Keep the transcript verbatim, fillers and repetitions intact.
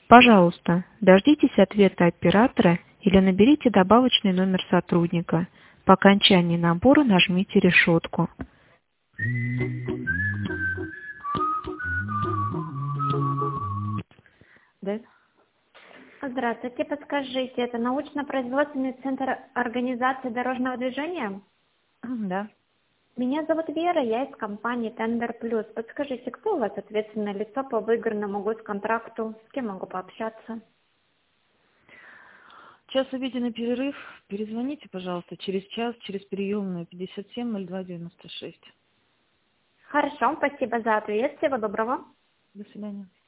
Пожалуйста, дождитесь ответа оператора или наберите добавочный номер сотрудника. По окончании набора нажмите решетку. Да? Здравствуйте, подскажите, это научно-производственный центр организации дорожного движения? Да. Меня зовут Вера, я из компании Tender Plus. Подскажите, кто у вас ответственное лицо по выигранному госконтракту? С кем могу пообщаться? Час обеденный перерыв. Перезвоните, пожалуйста, через час, через приемную пятьдесят семь ноль два девяносто шесть. Хорошо, спасибо за ответ. Всего доброго. До свидания.